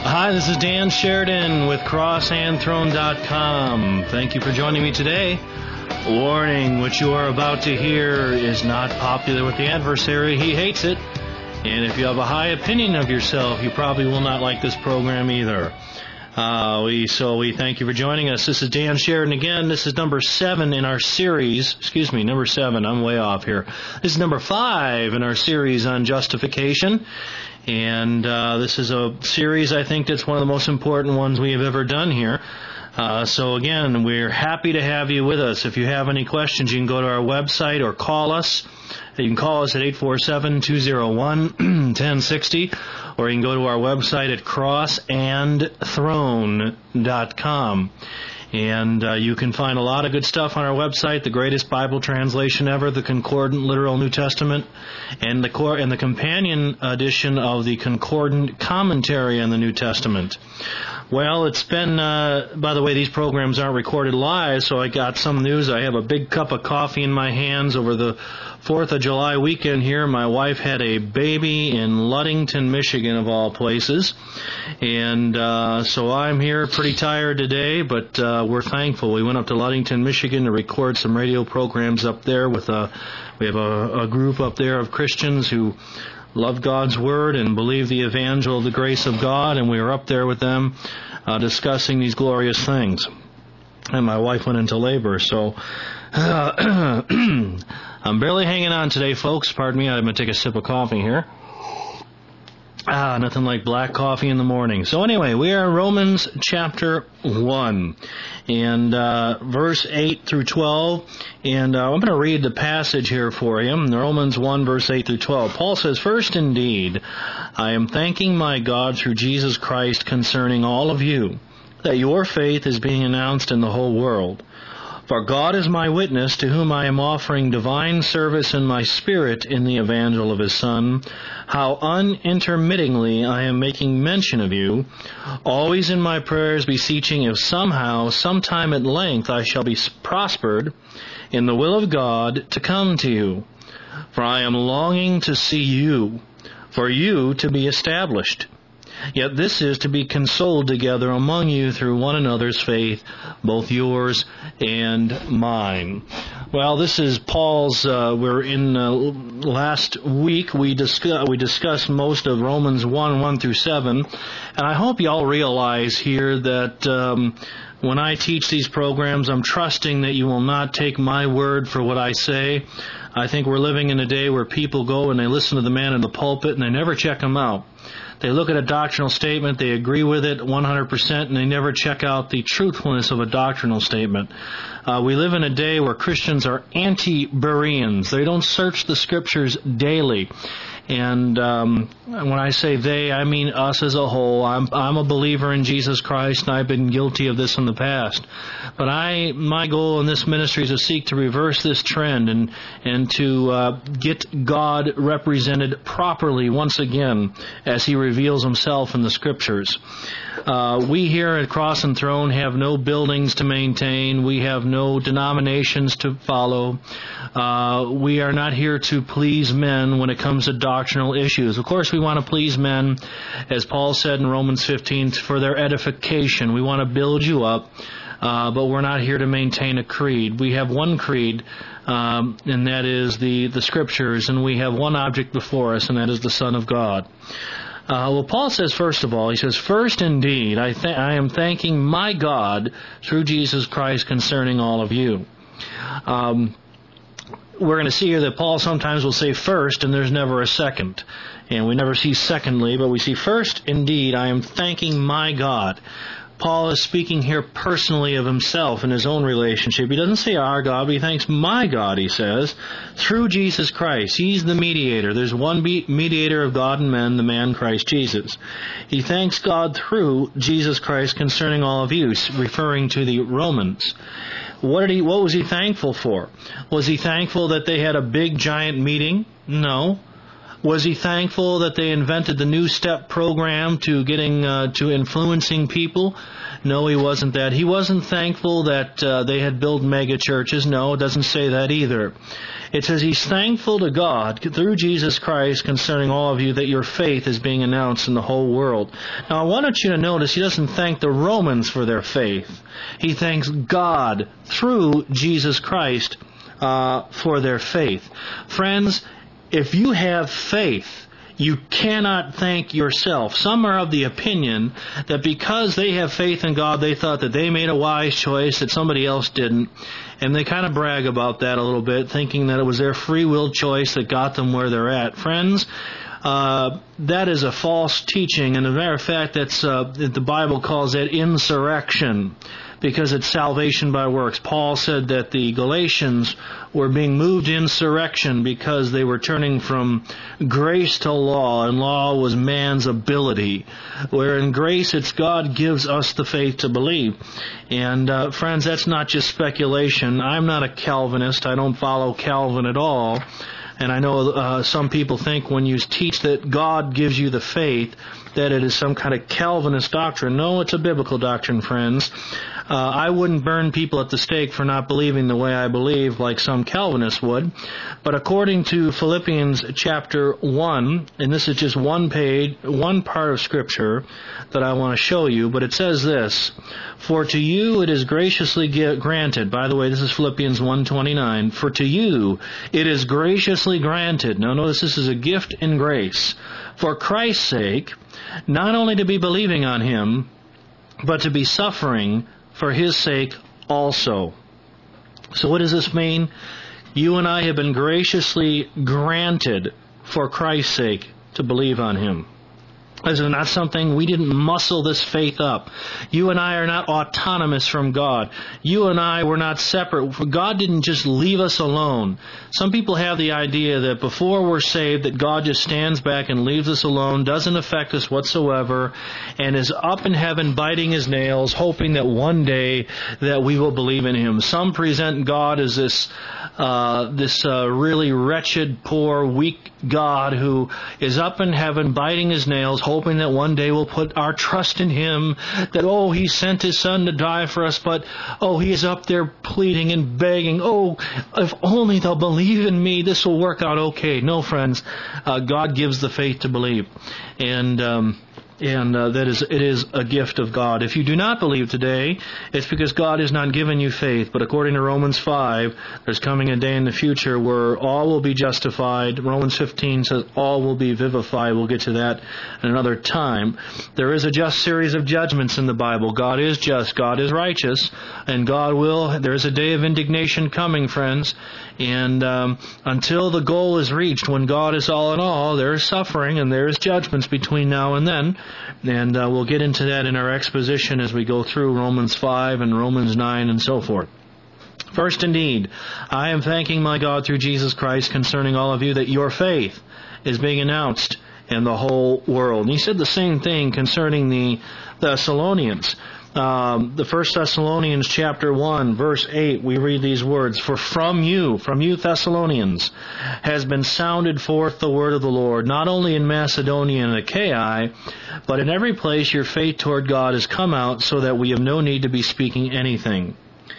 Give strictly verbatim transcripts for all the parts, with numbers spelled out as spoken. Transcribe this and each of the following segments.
Hi, this is Dan Sheridan with cross and throne dot com. Thank you for joining me today. Warning, what you are about to hear is not popular with the adversary. He hates it. And if you have a high opinion of yourself, you probably will not like this program either. Uh, we, so we thank you for joining us. This is Dan Sheridan again. This is number seven in our series. Excuse me, number seven. I'm way off here. This is number five in our series on justification. And uh, this is a series, I think, that's one of the most important ones we have ever done here. Uh, so again, we're happy to have you with us. If you have any questions, you can go to our website or call us. You can call us at eight four seven, two oh one, one oh six oh, or you can go to our website at cross and throne dot com. And uh, you can find a lot of good stuff on our website, the greatest Bible translation ever, the Concordant Literal New Testament, and the cor- and the companion edition of the Concordant Commentary on the New Testament. Well, it's been, uh, by the way, these programs aren't recorded live, so I got some news. I have a big cup of coffee in my hands over the fourth of July weekend here. My wife had a baby in Ludington, Michigan, of all places. And uh, so I'm here pretty tired today, but uh, we're thankful. We went up to Ludington, Michigan to record some radio programs up there with a, we have a, a group up there of Christians who love God's Word and believe the evangel of the grace of God, and we were up there with them uh, discussing these glorious things. And my wife went into labor, so uh, I'm barely hanging on today, folks. Pardon me, I'm going to take a sip of coffee here. Ah, nothing like black coffee in the morning. So anyway, we are in Romans chapter one, and uh, verse eight through twelve, and uh, I'm going to read the passage here for you. Romans one, verse eight through twelve. Paul says, "First indeed, I am thanking my God through Jesus Christ concerning all of you, that your faith is being announced in the whole world. For God is my witness, to whom I am offering divine service in my spirit in the evangel of His Son, how unintermittingly I am making mention of you, always in my prayers beseeching if somehow, sometime at length, I shall be prospered in the will of God to come to you. For I am longing to see you, for you to be established. Yet this is to be consoled together among you through one another's faith, both yours and mine." Well, this is Paul's, uh, we're in, uh, last week we, discuss, we discussed most of Romans one, one through seven, and I hope you all realize here that um, when I teach these programs, I'm trusting that you will not take my word for what I say. I think we're living in a day where people go and they listen to the man in the pulpit and they never check him out. They look at a doctrinal statement, they agree with it one hundred percent, and they never check out the truthfulness of a doctrinal statement. Uh, we live in a day where Christians are anti-Bereans. They don't search the Scriptures daily. And um, when I say they, I mean us as a whole. I'm, I'm a believer in Jesus Christ, and I've been guilty of this in the past. But I, my goal in this ministry is to seek to reverse this trend and and to uh, get God represented properly once again as He reveals Himself in the Scriptures. Uh, we here at Cross and Throne have no buildings to maintain. We have no denominations to follow. Uh, we are not here to please men when it comes to doctrinal issues. Of course, we want to please men, as Paul said in Romans fifteen, for their edification. We want to build you up, uh, but we're not here to maintain a creed. We have one creed, um, and that is the, the Scriptures, and we have one object before us, and that is the Son of God. Uh, well, Paul says, first of all, he says, "First indeed, I, th- I am thanking my God through Jesus Christ concerning all of you." Um, we're going to see here that Paul sometimes will say first, and there's never a second. And we never see secondly, but we see first indeed, I am thanking my God. Paul is speaking here personally of himself and his own relationship. He doesn't say our God, but he thanks my God, he says, through Jesus Christ. He's the mediator. There's one mediator of God and men, the man Christ Jesus. He thanks God through Jesus Christ concerning all of you, referring to the Romans. What did he? What was he thankful for? Was he thankful that they had a big, giant meeting? No. Was he thankful that they invented the New Step program to getting uh, to influencing people? No, he wasn't that. He wasn't thankful that uh, they had built mega churches. No, it doesn't say that either. It says he's thankful to God through Jesus Christ concerning all of you that your faith is being announced in the whole world. Now, I want you to notice he doesn't thank the Romans for their faith. He thanks God through Jesus Christ uh, for their faith. Friends, if you have faith, you cannot thank yourself. Some are of the opinion that because they have faith in God, they thought that they made a wise choice that somebody else didn't. And they kind of brag about that a little bit, thinking that it was their free will choice that got them where they're at. Friends, uh, that is a false teaching. And as a matter of fact, that's uh, the Bible calls it insurrection, because it's salvation by works. Paul said that the Galatians were being moved to insurrection because they were turning from grace to law, and law was man's ability. Where in grace, it's God gives us the faith to believe. And uh, friends, that's not just speculation. I'm not a Calvinist. I don't follow Calvin at all. And I know uh, some people think when you teach that God gives you the faith, that it is some kind of Calvinist doctrine. No, it's a biblical doctrine, friends. Uh, I wouldn't burn people at the stake for not believing the way I believe, like some Calvinists would. But according to Philippians chapter one, and this is just one page, one part of Scripture that I want to show you, but it says this: For to you it is graciously granted. By the way, this is Philippians one twenty-nine. For to you it is graciously granted. Now notice this is a gift in grace. For Christ's sake, not only to be believing on Him, but to be suffering for His sake also. So what does this mean? You and I have been graciously granted for Christ's sake to believe on Him. This is not something, we didn't muscle this faith up. You and I are not autonomous from God. You and I were not separate. God didn't just leave us alone. Some people have the idea that before we're saved, that God just stands back and leaves us alone, doesn't affect us whatsoever, and is up in heaven biting His nails, hoping that one day that we will believe in Him. Some present God as this uh, this uh, really wretched, poor, weak God who is up in heaven biting His nails, hoping that one day we'll put our trust in Him, that, oh, He sent His Son to die for us, but, oh, He is up there pleading and begging, oh, if only they'll believe in me, this will work out okay. No, friends, uh, God gives the faith to believe. And, um, and uh, that is, it is a gift of God. If you do not believe today, it's because God has not given you faith. But according to Romans five, there's coming a day in the future where all will be justified. Romans fifteen says all will be vivified. We'll get to that in another time. There is a just series of judgments in the Bible. God is just, God is righteous, and God will, there's a day of indignation coming, friends. And um, until the goal is reached, when God is all in all, there is suffering and there is judgments between now and then. And uh, we'll get into that in our exposition as we go through Romans five and Romans nine and so forth. First, indeed, I am thanking my God through Jesus Christ concerning all of you that your faith is being announced in the whole world. And he said the same thing concerning the Thessalonians. Um, the First Thessalonians chapter one, verse eight, we read these words: For from you, from you Thessalonians, has been sounded forth the word of the Lord, not only in Macedonia and Achaia, but in every place your faith toward God has come out, so that we have no need to be speaking anything.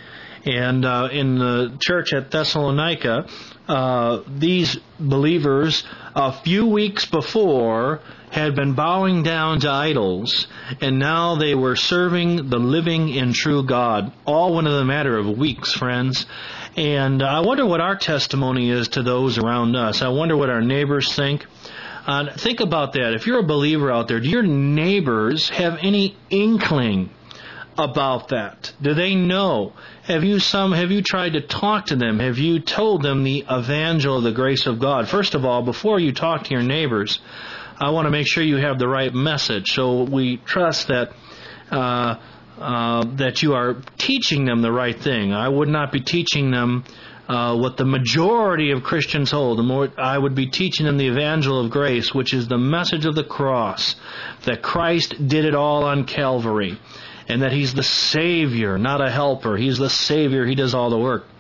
And uh, in the church at Thessalonica, uh, these believers, a few weeks before, had been bowing down to idols, and now they were serving the living and true God, all within a matter of weeks, friends. And I wonder what our testimony is to those around us. I wonder what our neighbors think. Uh, think about that. If you're a believer out there, do your neighbors have any inkling about that? Do they know? Have you some? Have you tried to talk to them? Have you told them the evangel of the grace of God? First of all, before you talk to your neighbors, I want to make sure you have the right message. So we trust that uh, uh, that you are teaching them the right thing. I would not be teaching them uh, what the majority of Christians hold. The more, I would be teaching them the evangel of grace, which is the message of the cross, that Christ did it all on Calvary, and that He's the Savior, not a helper. He's the Savior. He does all the work.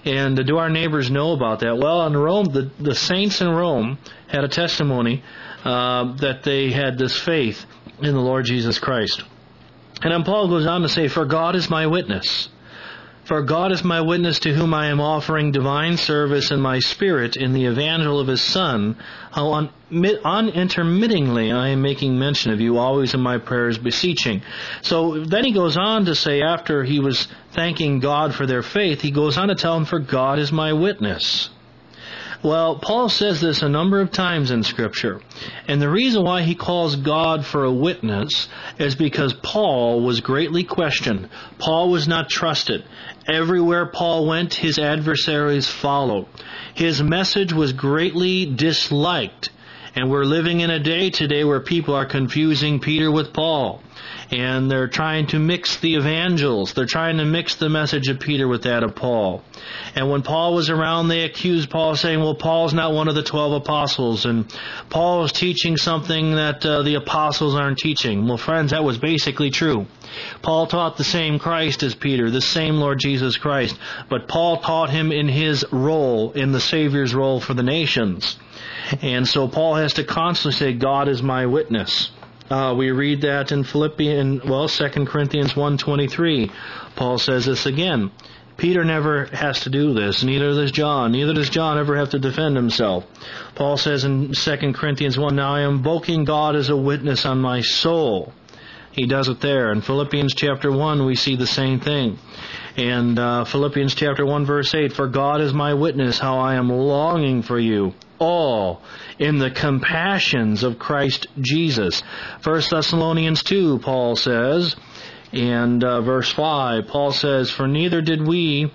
And do our neighbors know about that? Well, in Rome, the, the saints in Rome had a testimony uh, that they had this faith in the Lord Jesus Christ. And then Paul goes on to say, "For God is my witness. For God is my witness, to whom I am offering divine service in my spirit in the evangel of His Son, how un- unintermittingly I am making mention of you, always in my prayers beseeching." So then he goes on to say, after he was thanking God for their faith, he goes on to tell them, "For God is my witness." Well, Paul says this a number of times in Scripture. And the reason why he calls God for a witness is because Paul was greatly questioned. Paul was not trusted. Everywhere Paul went, his adversaries followed. His message was greatly disliked. And we're living in a day today where people are confusing Peter with Paul. And they're trying to mix the evangels. They're trying to mix the message of Peter with that of Paul. And when Paul was around, they accused Paul, saying, well, Paul's not one of the twelve apostles, and Paul is teaching something that uh, the apostles aren't teaching. Well, friends, that was basically true. Paul taught the same Christ as Peter, the same Lord Jesus Christ, but Paul taught him in his role, in the Savior's role for the nations. And so Paul has to constantly say, God is my witness. Uh, we read that in Philippians, well, Second Corinthians one twenty-three. Paul says this again. Peter never has to do this, neither does John. Neither does John ever have to defend himself. Paul says in Second Corinthians one, "Now I am invoking God as a witness on my soul." He does it there. In Philippians chapter one, we see the same thing. And uh, Philippians chapter one, verse eight, "For God is my witness, how I am longing for you all in the compassions of Christ Jesus." First Thessalonians two, Paul says, and uh, verse five, Paul says, "For neither did we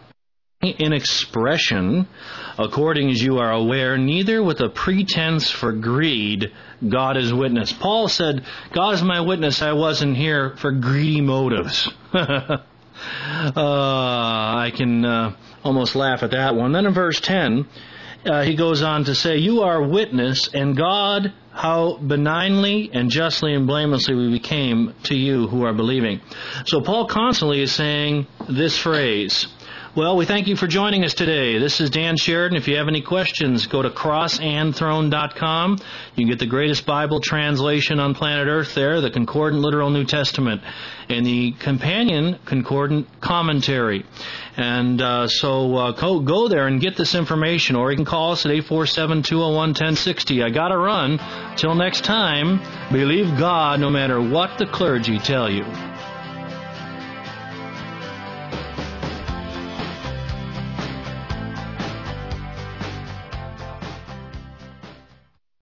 in expression, according as you are aware, neither with a pretense for greed, God is witness." Paul said, God is my witness, I wasn't here for greedy motives. uh, I can uh, almost laugh at that one. Then in verse ten, uh, he goes on to say, "You are witness, and God, how benignly and justly and blamelessly we became to you who are believing." So Paul constantly is saying this phrase. Well, we thank you for joining us today. This is Dan Sheridan. If you have any questions, go to cross and throne dot com. You can get the greatest Bible translation on planet Earth there, the Concordant Literal New Testament, and the companion Concordant Commentary. And uh, so uh, go, go there and get this information, or you can call us at eight four seven, two oh one, one oh six oh. I gotta run. Till next time, believe God no matter what the clergy tell you.